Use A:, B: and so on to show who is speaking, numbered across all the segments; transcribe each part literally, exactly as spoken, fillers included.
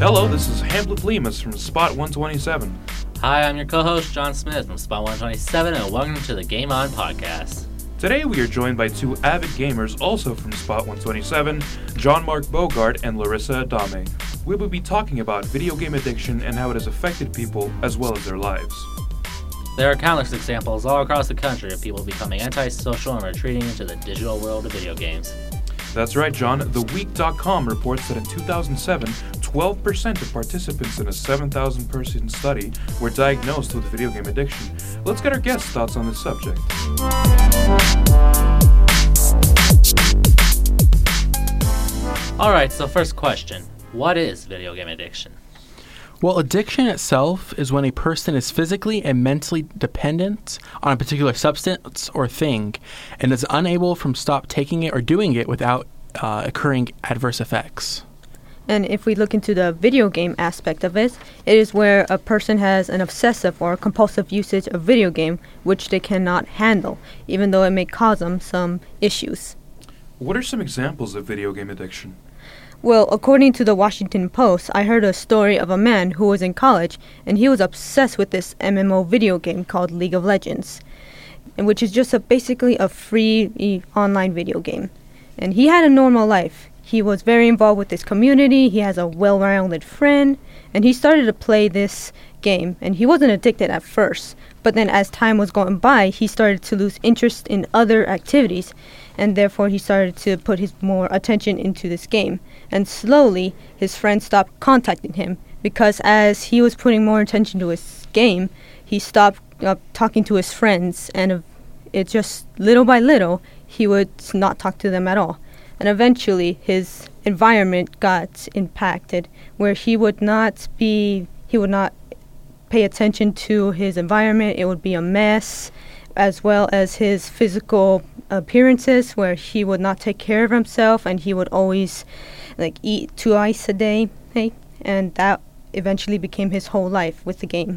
A: Hello, this is Hamlet Lemus from Spot one twenty-seven.
B: Hi, I'm your co-host, John Smith from Spot one twenty-seven, and welcome to the Game On Podcast.
A: Today we are joined by two avid gamers also from Spot one twenty-seven, John Mark Bogart and Larissa Adame. We will be talking about video game addiction and how it has affected people as well as their lives.
B: There are countless examples all across the country of people becoming antisocial and retreating into the digital world of video games.
A: That's right, John. The Week dot com reports that in two thousand seven, twelve percent of participants in a seven thousand person study were diagnosed with video game addiction. Let's get our guests' thoughts on this subject.
B: Alright, so first question. What is video game addiction?
C: Well, addiction itself is when a person is physically and mentally dependent on a particular substance or thing and is unable from stop taking it or doing it without uh, occurring adverse effects.
D: And if we look into the video game aspect of it, it is where a person has an obsessive or compulsive usage of video game which they cannot handle, even though it may cause them some issues.
A: What are some examples of video game addiction?
D: Well, according to the Washington Post, I heard a story of a man who was in college, and he was obsessed with this M M O video game called League of Legends, and which is just a, basically a free e- online video game. And he had a normal life. He was very involved with his community, he has a well-rounded friend, and he started to play this game, and he wasn't addicted at first. But then as time was going by, he started to lose interest in other activities, and therefore he started to put his more attention into this game. And slowly, his friends stopped contacting him, because as he was putting more attention to his game, he stopped uh, talking to his friends, and uh, it just, little by little, he would not talk to them at all. And eventually, his environment got impacted, where he would not be, he would not pay attention to his environment. It would be a mess, as well as his physical appearances, where he would not take care of himself, and he would always like eat twice a day, hey? And that eventually became his whole life with the game.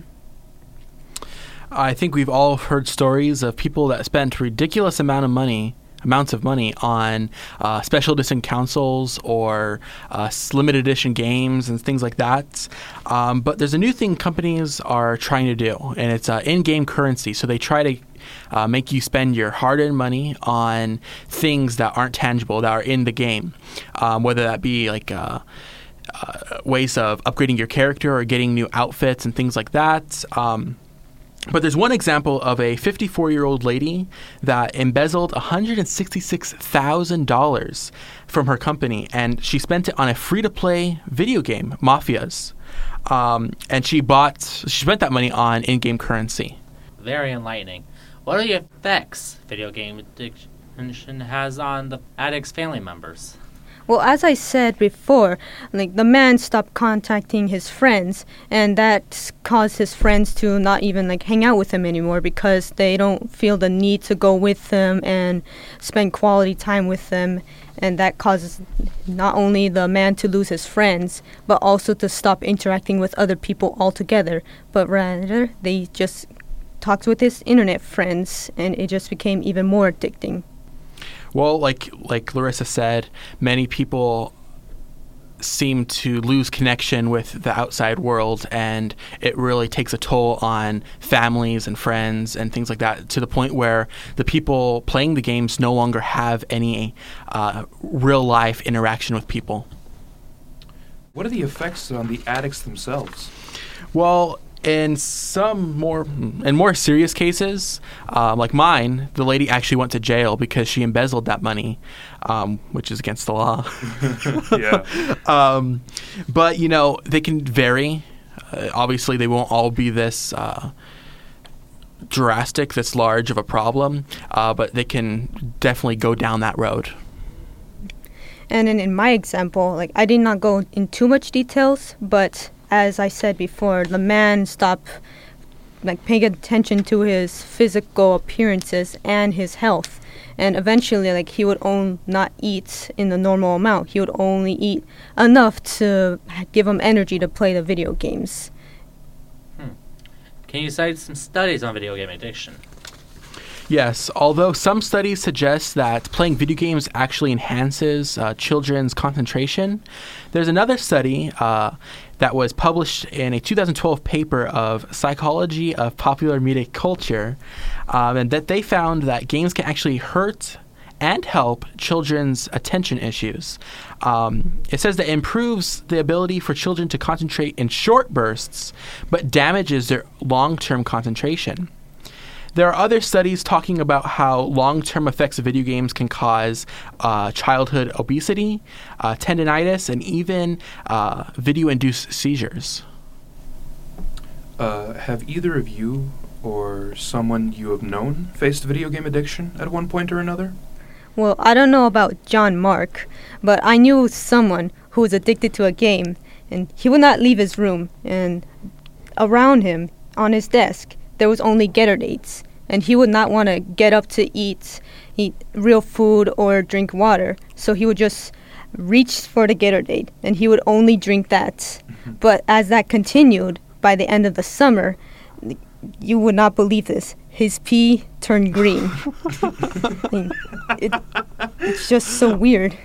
C: I think we've all heard stories of people that spent ridiculous amount of money amounts of money on uh, special edition consoles or uh, limited edition games and things like that. Um, but there's a new thing companies are trying to do, and it's uh, in-game currency. So they try to uh, make you spend your hard-earned money on things that aren't tangible, that are in the game, um, whether that be like uh, uh, ways of upgrading your character or getting new outfits and things like that. Um, But there's one example of a fifty-four-year-old lady that embezzled one hundred sixty-six thousand dollars from her company, and she spent it on a free-to-play video game, Mafias. Um, and she bought, she spent that money on in-game currency.
B: Very enlightening. What are the effects video game addiction has on the addict's family members?
D: Well, as I said before, like the man stopped contacting his friends, and that caused his friends to not even like hang out with him anymore, because they don't feel the need to go with them and spend quality time with them, and that causes not only the man to lose his friends, but also to stop interacting with other people altogether, but rather they just talked with his internet friends, and it just became even more addicting.
C: Well, like like Larissa said, many people seem to lose connection with the outside world, and it really takes a toll on families and friends and things like that, to the point where the people playing the games no longer have any uh, real-life interaction with people.
A: What are the effects on the addicts themselves?
C: Well, in some more in more serious cases, um, like mine, the lady actually went to jail because she embezzled that money, um, which is against the law.
A: Yeah.
C: Um, but, you know, they can vary. Uh, obviously, they won't all be this uh, drastic, this large of a problem, uh, but they can definitely go down that road.
D: And then in my example, like I did not go in too much details, but as I said before, the man stopped like paying attention to his physical appearances and his health, and eventually like he would only not eat in the normal amount. He would only eat enough to give him energy to play the video games.
B: Hmm. Can you cite some studies on video game addiction?
C: Yes, although some studies suggest that playing video games actually enhances uh, children's concentration, there's another study uh, that was published in a two thousand twelve paper of Psychology of Popular Media Culture, um, and that they found that games can actually hurt and help children's attention issues. Um, it says that it improves the ability for children to concentrate in short bursts, but damages their long-term concentration. There are other studies talking about how long-term effects of video games can cause uh, childhood obesity, uh, tendinitis, and even uh, video-induced seizures.
A: Uh, have either of you or someone you have known faced video game addiction at one point or another?
D: Well, I don't know about John Mark, but I knew someone who was addicted to a game, and he would not leave his room, and around him, on his desk, there was only Gatorades, and he would not want to get up to eat eat real food or drink water, so he would just reach for the Gatorade, and he would only drink that. Mm-hmm. But as that continued, by the end of the summer, you would not believe this, his pee turned green. I mean, it, it's just so weird.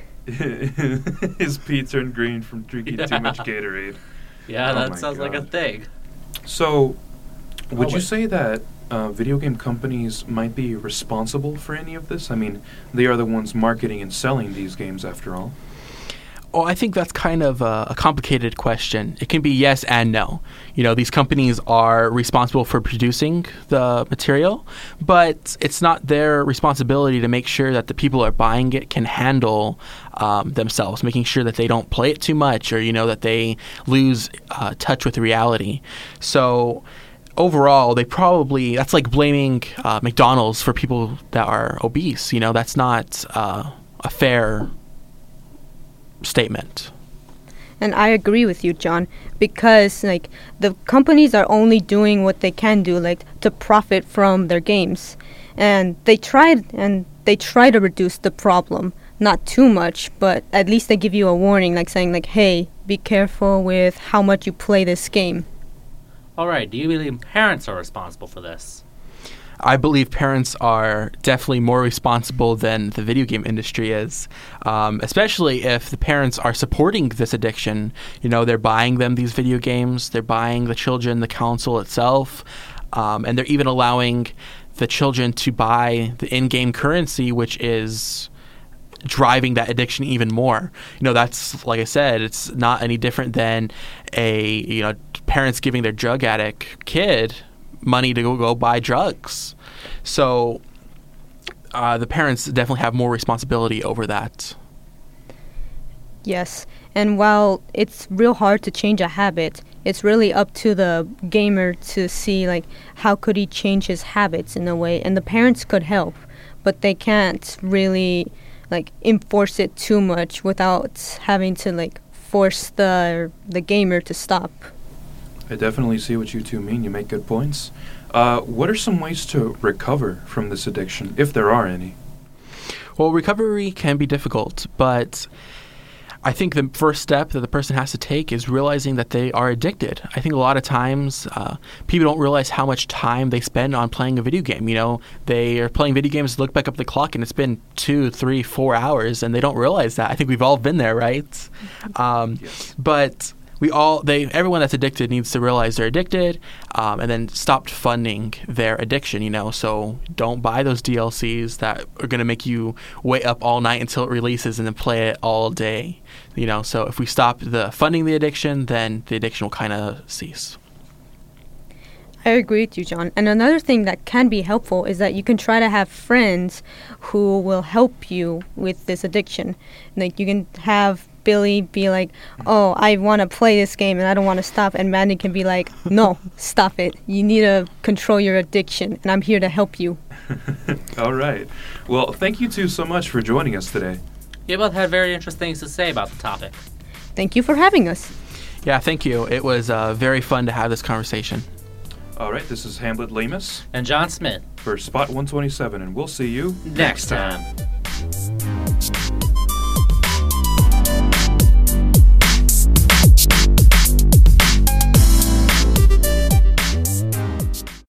A: His pee turned green from drinking
B: yeah.
A: too much Gatorade.
B: Yeah,
A: Oh
B: that
A: my
B: sounds like a
A: God.
B: thing.
A: So, would
B: Oh,
A: you
B: wait.
A: say that uh, video game companies might be responsible for any of this? I mean, they are the ones marketing and selling these games after all.
C: Oh, I think that's kind of a, a complicated question. It can be yes and no. You know, these companies are responsible for producing the material, but it's not their responsibility to make sure that the people who are buying it can handle um, themselves, making sure that they don't play it too much or, you know, that they lose uh, touch with reality. So overall, they probably, that's like blaming uh, McDonald's for people that are obese. You know, that's not uh, a fair statement.
D: And I agree with you, John, because like the companies are only doing what they can do, like to profit from their games, and they tried and they try to reduce the problem, not too much, but at least they give you a warning, like saying like, hey, be careful with how much you play this game.
B: All right, do you believe parents are responsible for this?
C: I believe parents are definitely more responsible than the video game industry is, um, especially if the parents are supporting this addiction. You know, they're buying them these video games, they're buying the children the console itself, um, and they're even allowing the children to buy the in-game currency, which is driving that addiction even more. You know, that's, like I said, it's not any different than a, you know, parents giving their drug addict kid money to go, go buy drugs. So uh, the parents definitely have more responsibility over that.
D: Yes, and while it's real hard to change a habit, it's really up to the gamer to see like how could he change his habits in a way, and the parents could help, but they can't really like enforce it too much without having to like force the the gamer to stop.
A: I definitely see what you two mean. You make good points. Uh, what are some ways to recover from this addiction, if there are any?
C: Well, recovery can be difficult, but I think the first step that the person has to take is realizing that they are addicted. I think a lot of times uh, people don't realize how much time they spend on playing a video game. You know, they are playing video games, look back up the clock, and it's been two, three, four hours, and they don't realize that. I think we've all been there, right? Um,
A: Yes.
C: But we all, they, everyone that's addicted needs to realize they're addicted, um, and then stop funding their addiction. You know, so don't buy those D L Cs that are going to make you wait up all night until it releases and then play it all day. You know, so if we stop the funding the addiction, then the addiction will kind of cease.
D: I agree with you, John. And another thing that can be helpful is that you can try to have friends who will help you with this addiction. Like you can have Billy be like, oh, I want to play this game and I don't want to stop. And Mandy can be like, no, stop it. You need to control your addiction and I'm here to help you.
A: All right. Well, thank you two so much for joining us today.
B: You both had very interesting things to say about the topic.
D: Thank you for having us.
C: Yeah, thank you. It was uh, very fun to have this conversation.
A: All right, this is Hamlet Lamus
B: And John Smith,
A: for Spot one twenty-seven, and we'll see you
B: next time.